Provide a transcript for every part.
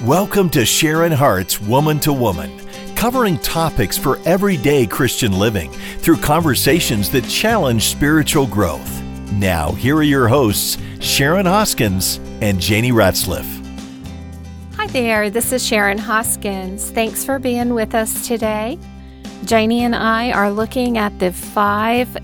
Welcome to Sharon Hart's Woman to Woman, covering topics for everyday Christian living through conversations that challenge spiritual growth. Now, here are your hosts, Sharon Hoskins and Janie Ratzliff. Hi there, this is Sharon Hoskins. Thanks for being with us today. Janie and I are looking at the 5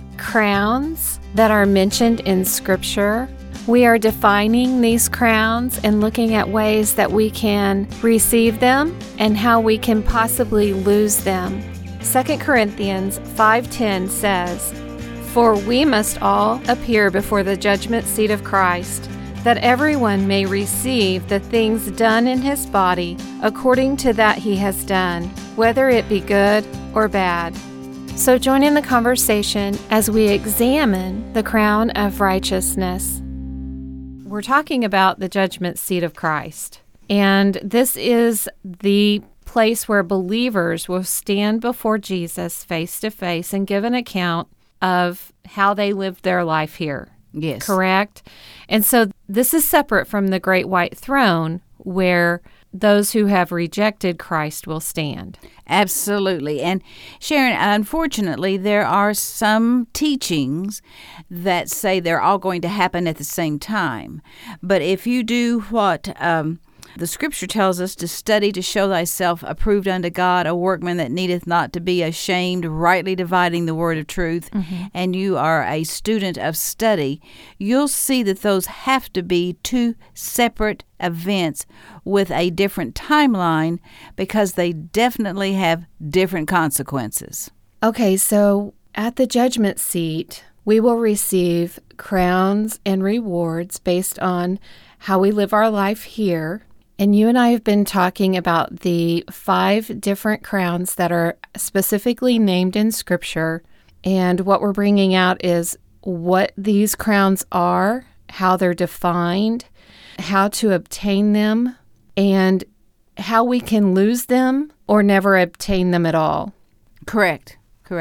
crowns that are mentioned in Scripture. We are defining these crowns and looking at ways that we can receive them and how we can possibly lose them. 2 Corinthians 5:10 says, "For we must all appear before the judgment seat of Christ, that everyone may receive the things done in his body according to that he has done, whether it be good or bad." So join in the conversation as we examine the crown of righteousness. We're talking about the judgment seat of Christ. And this is the place where believers will stand before Jesus face to face and give an account of how they lived their life here. Yes. Correct? And so this is separate from the great white throne where those who have rejected Christ will stand. Absolutely. And Sharon, unfortunately, there are some teachings that say they're all going to happen at the same time. But if you do what the Scripture tells us to study to show thyself approved unto God, a workman that needeth not to be ashamed, rightly dividing the word of truth, and you are a student of study, you'll see that those have to be 2 separate events with a different timeline because they definitely have different consequences. Okay, so at the judgment seat, we will receive crowns and rewards based on how we live our life here. And you and I have been talking about the 5 different crowns that are specifically named in Scripture. And what we're bringing out is what these crowns are, how they're defined, how to obtain them, and how we can lose them or never obtain them at all. Correct.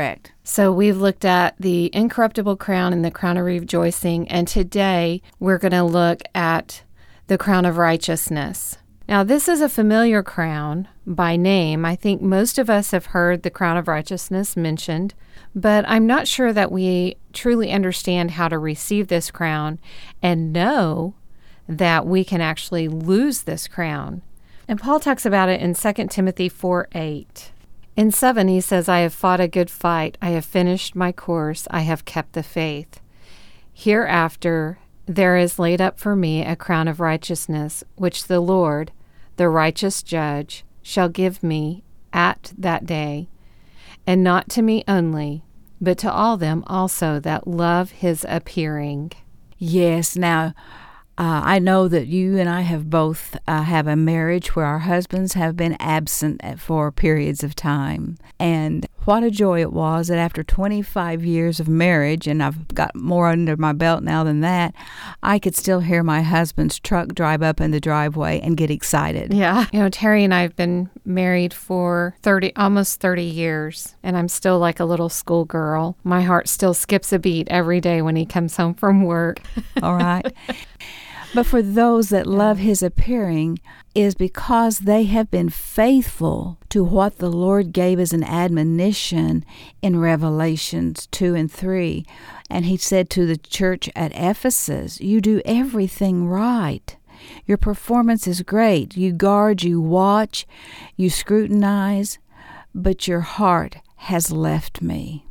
So we've looked at the incorruptible crown and the crown of rejoicing. And today we're going to look at the crown of righteousness. Now, this is a familiar crown by name. I think most of us have heard the crown of righteousness mentioned, but I'm not sure that we truly understand how to receive this crown and know that we can actually lose this crown. And Paul talks about it in 2 Timothy 4:8. In 7, he says, "I have fought a good fight. I have finished my course. I have kept the faith. Hereafter there is laid up for me a crown of righteousness, which the Lord, the righteous judge, shall give me at that day, and not to me only, but to all them also that love his appearing." Yes. Now, I know that you and I have both have a marriage where our husbands have been absent for periods of time. And what a joy it was that after 25 years of marriage, and I've got more under my belt now than that, I could still hear my husband's truck drive up in the driveway and get excited. Yeah. You know, Terry and I have been married for almost 30 years, and I'm still like a little schoolgirl. My heart still skips a beat every day when he comes home from work. All right. But for those that love his appearing is because they have been faithful to what the Lord gave as an admonition in Revelations 2 and 3. And he said to the church at Ephesus, you do everything right. Your performance is great. You guard, you watch, you scrutinize, but your heart has left me.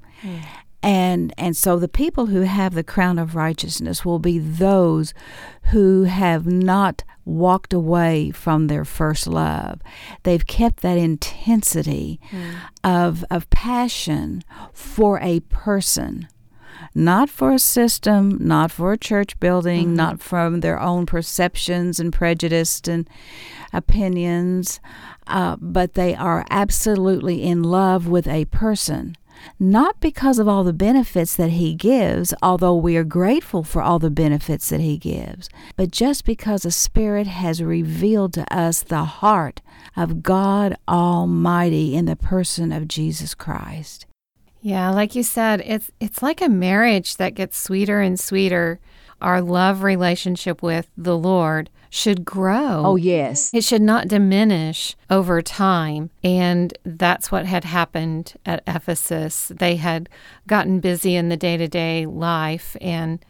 And so the people who have the crown of righteousness will be those who have not walked away from their first love. They've kept that intensity of passion for a person, not for a system, not for a church building, not from their own perceptions and prejudice and opinions, but they are absolutely in love with a person. Not because of all the benefits that he gives, although we are grateful for all the benefits that he gives, but just because the Spirit has revealed to us the heart of God Almighty in the person of Jesus Christ. Yeah, like you said, it's like a marriage that gets sweeter and sweeter. Our love relationship with the Lord should grow. Oh, yes. It should not diminish over time. And that's what had happened at Ephesus. They had gotten busy in the day-to-day life and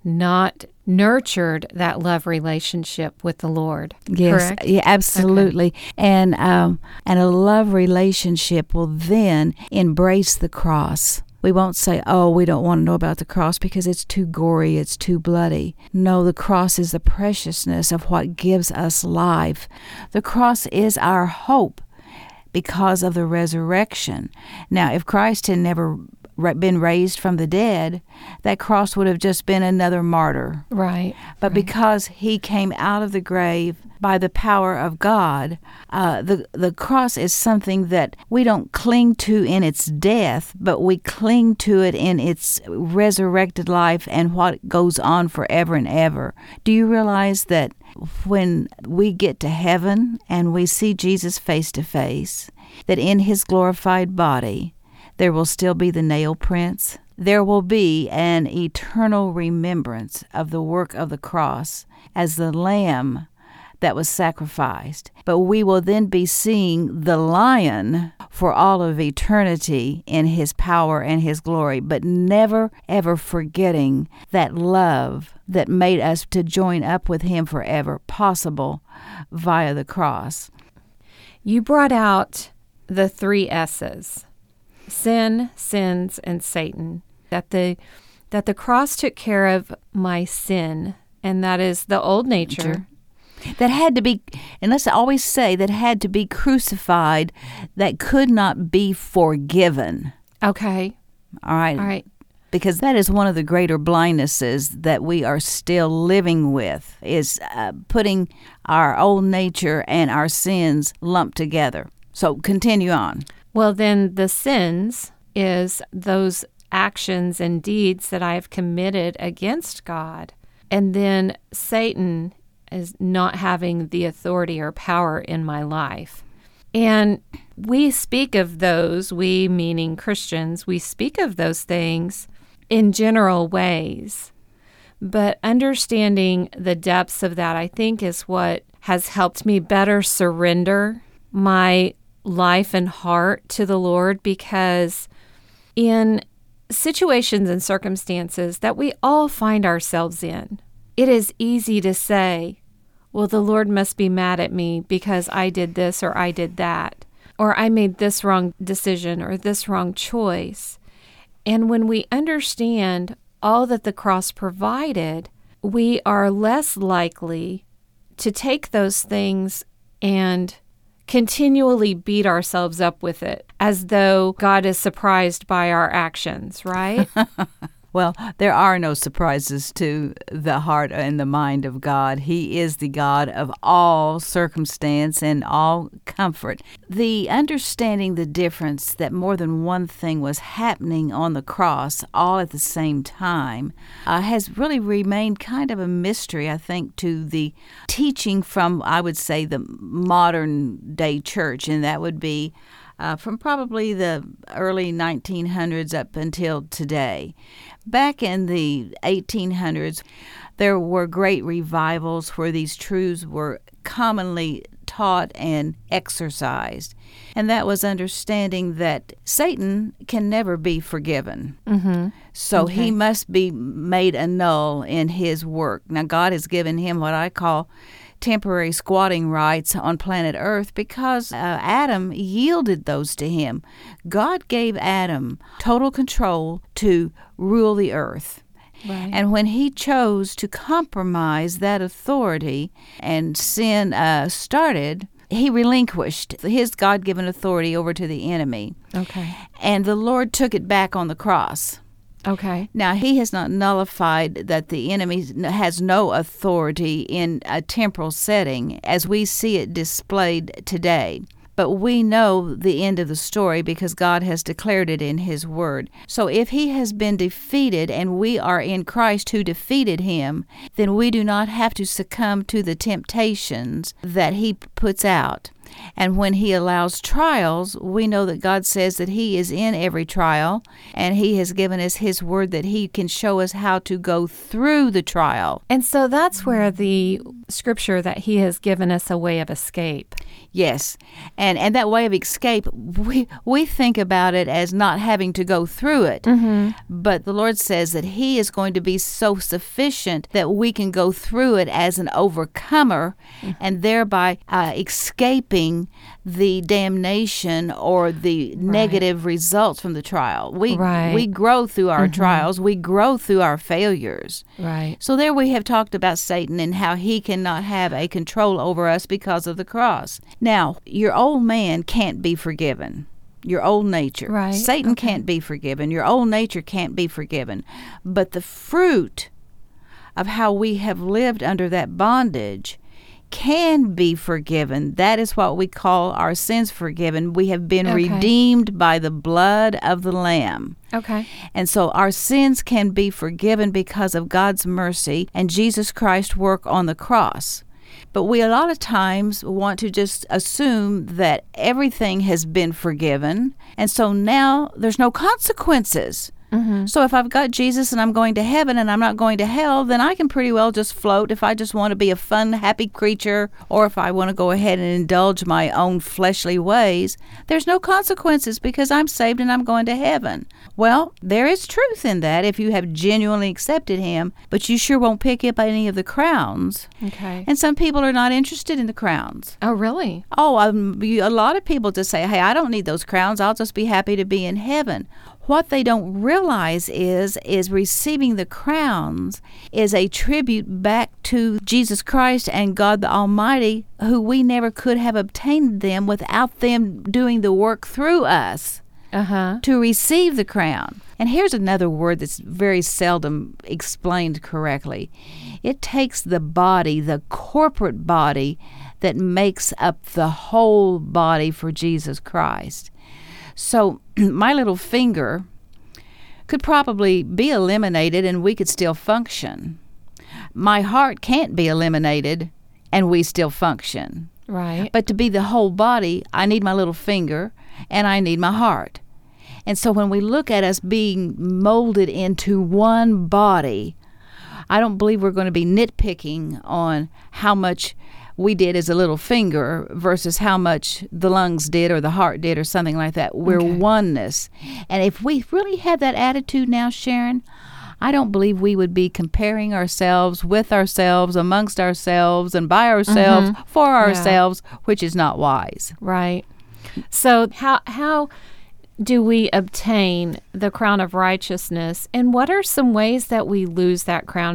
not nurtured that love relationship with the Lord. Yes, correct? Yeah, absolutely. Okay. And a love relationship will then embrace the cross. We won't say, oh, we don't want to know about the cross because it's too gory, it's too bloody. No, the cross is the preciousness of what gives us life. The cross is our hope because of the resurrection. Now, if Christ had never been raised from the dead, that cross would have just been another martyr. Right. But because he came out of the grave by the power of God, the cross is something that we don't cling to in its death, but we cling to it in its resurrected life and what goes on forever and ever. Do you realize that when we get to heaven and we see Jesus face to face, that in his glorified body, there will still be the nail prints? There will be an eternal remembrance of the work of the cross as the lamb that was sacrificed. But we will then be seeing the lion for all of eternity in his power and his glory, but never, ever forgetting that love that made us to join up with him forever possible via the cross. You brought out the 3 S's. Sin, sins, and Satan. That the cross took care of my sin, and that is the old nature. That had to be, and let's always say, that had to be crucified, that could not be forgiven. Okay. All right. Because that is one of the greater blindnesses that we are still living with, is putting our old nature and our sins lumped together. So continue on. Well, then the sins is those actions and deeds that I have committed against God. And then Satan is not having the authority or power in my life. And we speak of those, we meaning Christians, we speak of those things in general ways. But understanding the depths of that, I think, is what has helped me better surrender my life and heart to the Lord, because in situations and circumstances that we all find ourselves in, it is easy to say, well, the Lord must be mad at me because I did this or I did that, or I made this wrong decision or this wrong choice. And when we understand all that the cross provided, we are less likely to take those things and continually beat ourselves up with it as though God is surprised by our actions, right? Well, there are no surprises to the heart and the mind of God. He is the God of all circumstance and all comfort. The understanding the difference that more than one thing was happening on the cross all at the same time has really remained kind of a mystery, I think, to the teaching from, I would say, the modern day church, and that would be from probably the early 1900s up until today. Back in the 1800s, there were great revivals where these truths were commonly taught and exercised. And that was understanding that Satan can never be forgiven. Mm-hmm. So he must be made a null in his work. Now, God has given him what I call temporary squatting rights on planet Earth because Adam yielded those to him. God gave Adam total control to rule the earth. Right. And when he chose to compromise that authority and sin started, he relinquished his God-given authority over to the enemy. Okay. And the Lord took it back on the cross. Okay. Now, he has not nullified that the enemy has no authority in a temporal setting as we see it displayed today. But we know the end of the story because God has declared it in his word. So if he has been defeated and we are in Christ who defeated him, then we do not have to succumb to the temptations that he puts out. And when he allows trials, we know that God says that he is in every trial, and he has given us his word that he can show us how to go through the trial. And so that's where the Scripture that He has given us a way of escape. Yes. And that way of escape, we think about it as not having to go through it. Mm-hmm. But the Lord says that He is going to be so sufficient that we can go through it as an overcomer, and thereby escaping the damnation or the negative results from the trial. We grow through our trials. We grow through our failures. Right. So there we have talked about Satan and how he cannot have a control over us because of the cross. Now, your old man can't be forgiven. Your old nature. Right. Satan can't be forgiven. Your old nature can't be forgiven. But the fruit of how we have lived under that bondage can be forgiven. That is what we call our sins forgiven. We have been redeemed by the blood of the Lamb. Okay. And so our sins can be forgiven because of God's mercy and Jesus Christ's work on the cross. But we a lot of times want to just assume that everything has been forgiven, and so now there's no consequences. Mm-hmm. So if I've got Jesus and I'm going to heaven and I'm not going to hell, then I can pretty well just float if I just want to be a fun, happy creature, or if I want to go ahead and indulge my own fleshly ways. There's no consequences because I'm saved and I'm going to heaven. Well, there is truth in that if you have genuinely accepted Him, but you sure won't pick up any of the crowns. Okay. And some people are not interested in the crowns. Oh, really? Oh, a lot of people just say, hey, I don't need those crowns. I'll just be happy to be in heaven. What they don't realize is receiving the crowns is a tribute back to Jesus Christ and God the Almighty, who we never could have obtained them without them doing the work through us to receive the crown. And here's another word that's very seldom explained correctly. It takes the body, the corporate body, that makes up the whole body for Jesus Christ. So my little finger could probably be eliminated and we could still function. My heart can't be eliminated and we still function. Right. But to be the whole body, I need my little finger and I need my heart. And so when we look at us being molded into one body, I don't believe we're going to be nitpicking on how much we did as a little finger versus how much the lungs did or the heart did or something like that. We're oneness. And if we really had that attitude now, Sharon, I don't believe we would be comparing ourselves with ourselves, amongst ourselves, and by ourselves, for ourselves, which is not wise. Right. So how do we obtain the crown of righteousness? And what are some ways that we lose that crown?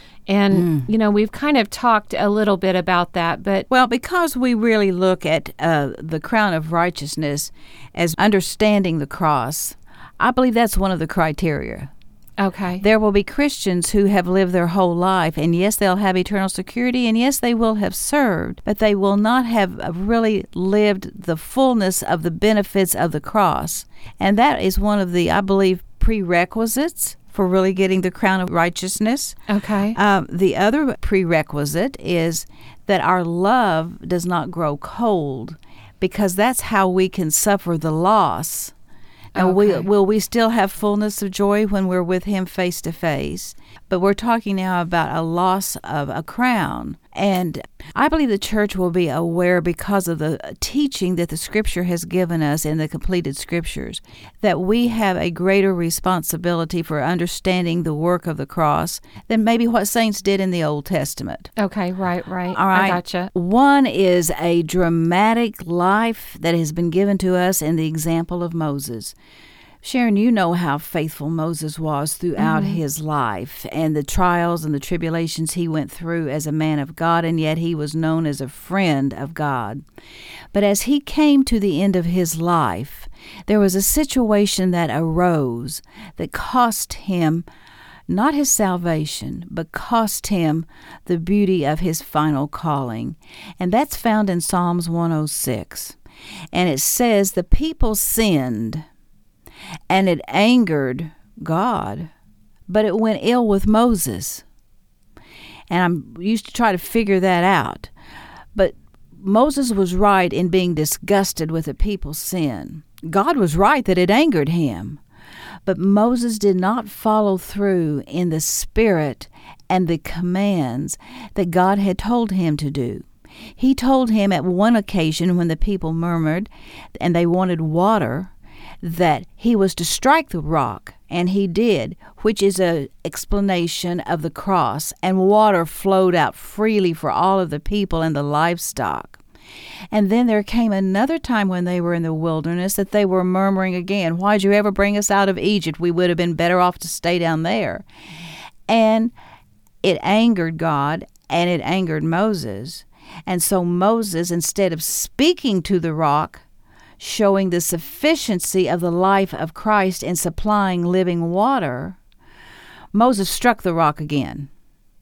And you know, we've kind of talked a little bit about that, but... Well, because we really look at the crown of righteousness as understanding the cross, I believe that's one of the criteria. Okay. There will be Christians who have lived their whole life, and yes, they'll have eternal security, and yes, they will have served, but they will not have really lived the fullness of the benefits of the cross. And that is one of the, I believe, prerequisites for really getting the crown of righteousness. Okay. The other prerequisite is that our love does not grow cold, because that's how we can suffer the loss. Now, will we still have fullness of joy when we're with Him face to face? But we're talking now about a loss of a crown. And I believe the church will be aware, because of the teaching that the Scripture has given us in the completed Scriptures, that we have a greater responsibility for understanding the work of the cross than maybe what saints did in the Old Testament. Okay, right. All right. I gotcha. One is a dramatic life that has been given to us in the example of Moses. Sharon, you know how faithful Moses was throughout his life and the trials and the tribulations he went through as a man of God, and yet he was known as a friend of God. But as he came to the end of his life, there was a situation that arose that cost him not his salvation, but cost him the beauty of his final calling. And that's found in Psalms 106. And it says, the people sinned, and it angered God, but it went ill with Moses. And I used to try to figure that out. But Moses was right in being disgusted with the people's sin. God was right that it angered him. But Moses did not follow through in the spirit and the commands that God had told him to do. He told him at one occasion when the people murmured and they wanted water that he was to strike the rock, and he did, which is an explanation of the cross, and water flowed out freely for all of the people and the livestock. And then there came another time when they were in the wilderness that they were murmuring again, "Why'd you ever bring us out of Egypt? We would have been better off to stay down there." And it angered God, and it angered Moses. And so Moses, instead of speaking to the rock, showing the sufficiency of the life of Christ in supplying living water, Moses struck the rock again.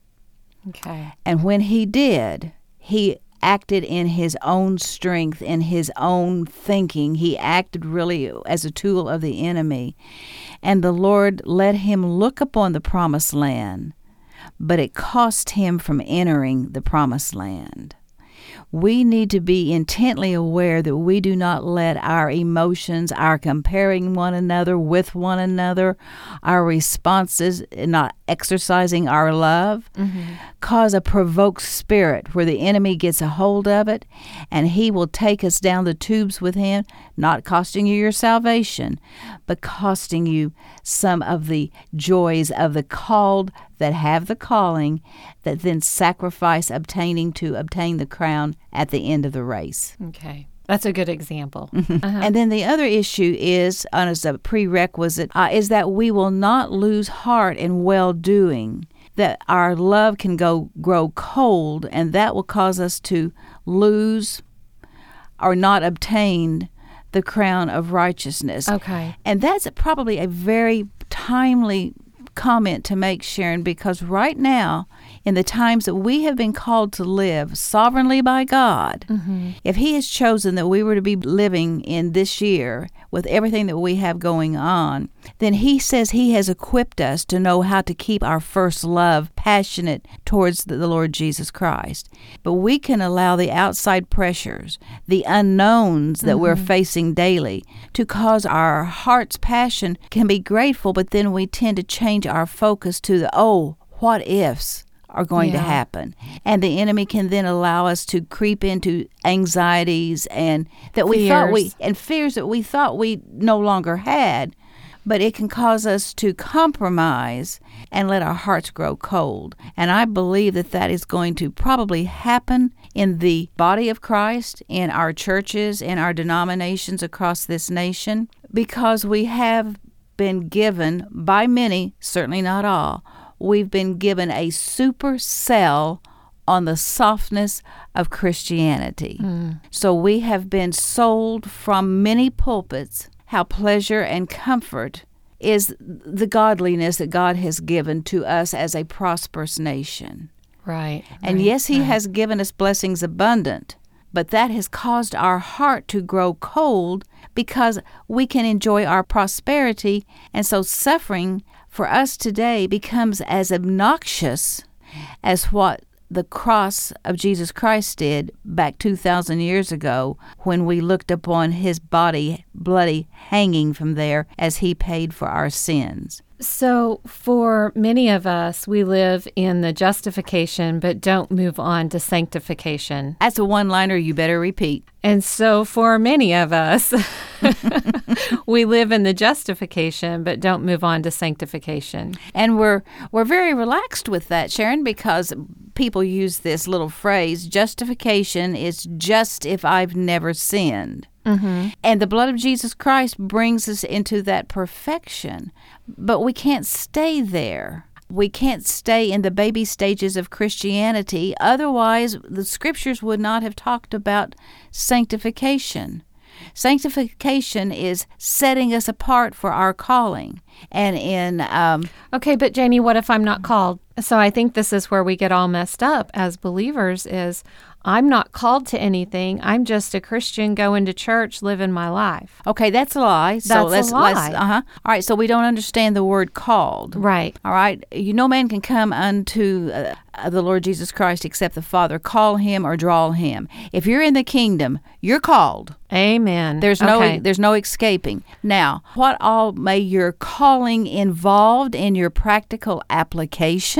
Okay. And when he did, he acted in his own strength, in his own thinking. He acted really as a tool of the enemy. And the Lord let him look upon the promised land, but it cost him from entering the promised land. We need to be intently aware that we do not let our emotions, our comparing one another with one another, our responses, not exercising our love, cause a provoked spirit where the enemy gets a hold of it, and he will take us down the tubes with him, not costing you your salvation, but costing you some of the joys of the called that have the calling, that then sacrifice obtaining to obtain the crown at the end of the race. Okay. That's a good example. And then the other issue is, as a prerequisite, is that we will not lose heart in well-doing, that our love can grow cold, and that will cause us to lose or not obtain the crown of righteousness. Okay. And that's probably a very timely comment to make, Sharon, because right now, in the times that we have been called to live sovereignly by God, if He has chosen that we were to be living in this year with everything that we have going on, then He says He has equipped us to know how to keep our first love passionate towards the Lord Jesus Christ. But we can allow the outside pressures, the unknowns that we're facing daily, to cause our heart's passion can be grateful, but then we tend to change our focus to the, what ifs are going to happen. And the enemy can then allow us to creep into anxieties and fears that we thought we no longer had. But it can cause us to compromise and let our hearts grow cold. And I believe that is going to probably happen in the body of Christ, in our churches, in our denominations across this nation, because we have been given, by many, certainly not all, we've been given a super sell on the softness of Christianity. So we have been sold from many pulpits how pleasure and comfort is the godliness that God has given to us as a prosperous nation. Right. And yes, He has given us blessings abundant, but that has caused our heart to grow cold because we can enjoy our prosperity, and so suffering for us today becomes as obnoxious as what the cross of Jesus Christ did back 2,000 years ago when we looked upon His body bloody hanging from there as He paid for our sins. So for many of us, we live in the justification but don't move on to sanctification. That's a one-liner you better repeat. And so for many of us, we live in the justification but don't move on to sanctification. And we're very relaxed with that, Sharon, because people use this little phrase, justification is just if I've never sinned. And the blood of Jesus Christ brings us into that perfection. But we can't stay there. We can't stay in the baby stages of Christianity. Otherwise, the Scriptures would not have talked about sanctification. Sanctification is setting us apart for our calling. And in Okay, but Janie, what if I'm not called? So I think this is where we get all messed up as believers is I'm not called to anything. I'm just a Christian going to church, living my life. Okay, that's a lie. That's a lie. All right, so we don't understand the word called. Right. All right, no man can come unto the Lord Jesus Christ except the Father call him or draw him. If you're in the kingdom, you're called. Amen. There's no escaping. Now, what all may your calling involved in your practical application?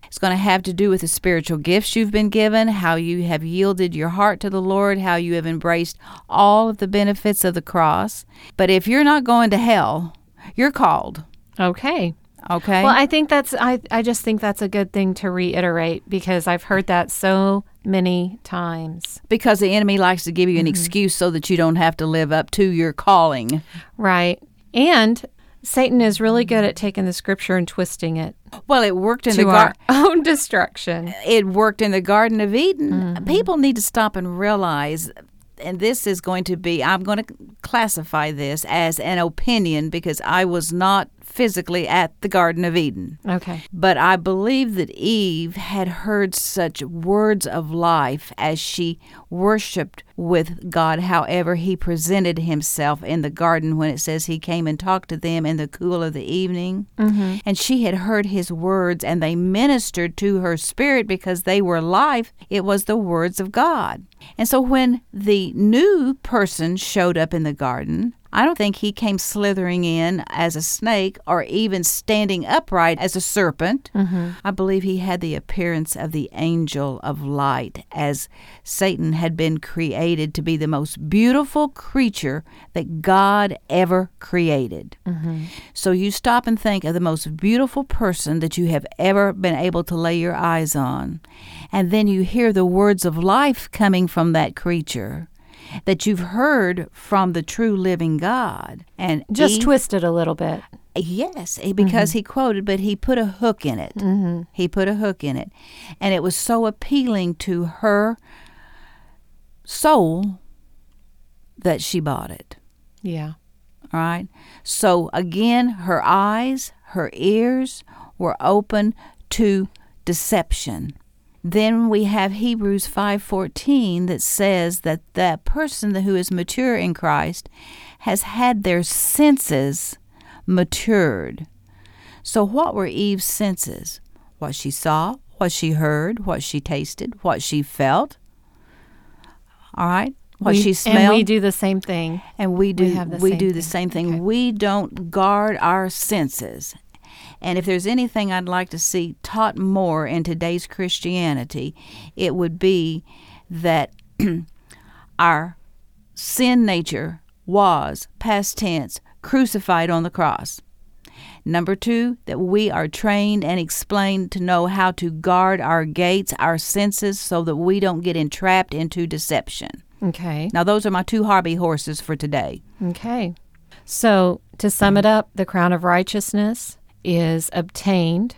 It's going to have to do with the spiritual gifts you've been given, how you have yielded your heart to the Lord, how you have embraced all of the benefits of the cross. But if you're not going to hell, you're called. Okay. Okay? Well, I think I just think that's a good thing to reiterate, because I've heard that so many times. Because the enemy likes to give you an excuse so that you don't have to live up to your calling. Right. And Satan is really good at taking the scripture and twisting it. Well, it worked in to our own destruction. It worked in the Garden of Eden. People need to stop and realize, and this is going to be, I'm going to classify this as an opinion because I was not physically at the Garden of Eden. Okay. But I believe that Eve had heard such words of life as she worshiped with God, however he presented himself in the garden when it says he came and talked to them in the cool of the evening. And she had heard his words, and they ministered to her spirit because they were life. It was the words of God. And so when the new person showed up in the garden, I don't think he came slithering in as a snake or even standing upright as a serpent. I believe he had the appearance of the angel of light, as Satan had been created to be the most beautiful creature that God ever created. So you stop and think of the most beautiful person that you have ever been able to lay your eyes on, and then you hear the words of life coming from that creature that you've heard from the true living God. And just twisted a little bit. Yes, because he quoted, but he put a hook in it. He put a hook in it. And it was so appealing to her soul that she bought it. Yeah. All right? So again, her eyes, her ears were open to deception. Then we have Hebrews 5:14 that says that that person who is mature in Christ has had their senses matured. So what were Eve's senses? What she saw, what she heard, what she tasted, what she felt. All right? What she smelled. And we do the same thing. And we do the same thing. Okay. We don't guard our senses. And if there's anything I'd like to see taught more in today's Christianity, it would be that our sin nature was, past tense, crucified on the cross. Number 2, that we are trained and explained to know how to guard our gates, our senses, so that we don't get entrapped into deception. Okay. Now, those are my 2 hobby horses for today. Okay. So, to sum it up, the crown of righteousness is obtained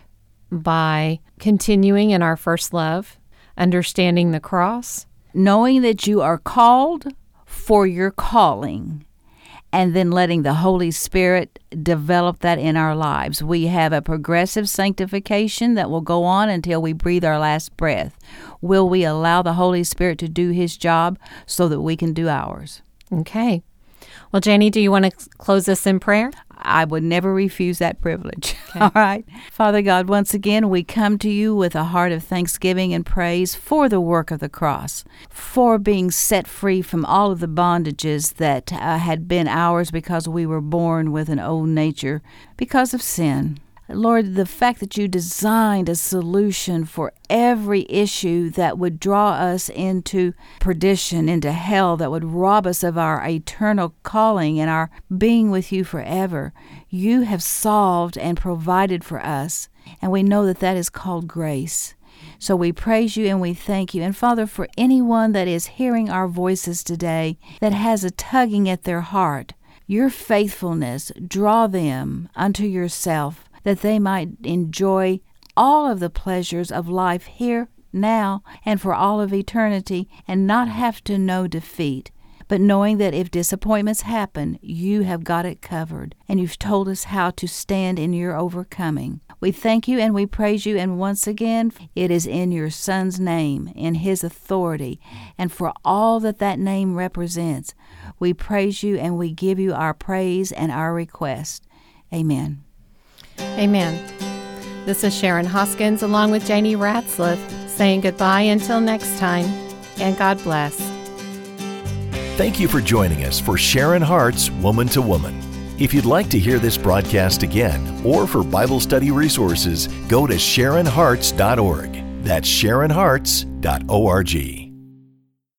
by continuing in our first love, understanding the cross, knowing that you are called for your calling, and then letting the Holy Spirit develop that in our lives. We have a progressive sanctification that will go on until we breathe our last breath. Will we allow the Holy Spirit to do his job so that we can do ours? Okay. Well, Janie, do you want to close us in prayer? I would never refuse that privilege. Okay. All right. Father God, once again, we come to you with a heart of thanksgiving and praise for the work of the cross, for being set free from all of the bondages that had been ours because we were born with an old nature because of sin. Lord, the fact that you designed a solution for every issue that would draw us into perdition, into hell, that would rob us of our eternal calling and our being with you forever, you have solved and provided for us. And we know that that is called grace. So we praise you and we thank you. And Father, for anyone that is hearing our voices today that has a tugging at their heart, your faithfulness, draw them unto yourself, that they might enjoy all of the pleasures of life here, now, and for all of eternity, and not have to know defeat, but knowing that if disappointments happen, you have got it covered, and you've told us how to stand in your overcoming. We thank you and we praise you, and once again, it is in your Son's name, in his authority, and for all that that name represents. We praise you and we give you our praise and our request. Amen. Amen. This is Sharon Hoskins along with Janie Ratzlaff saying goodbye until next time, and God bless. Thank you for joining us for Sharon Hart's Woman to Woman. If you'd like to hear this broadcast again, or for Bible study resources, go to SharonHearts.org. That's SharonHearts.org.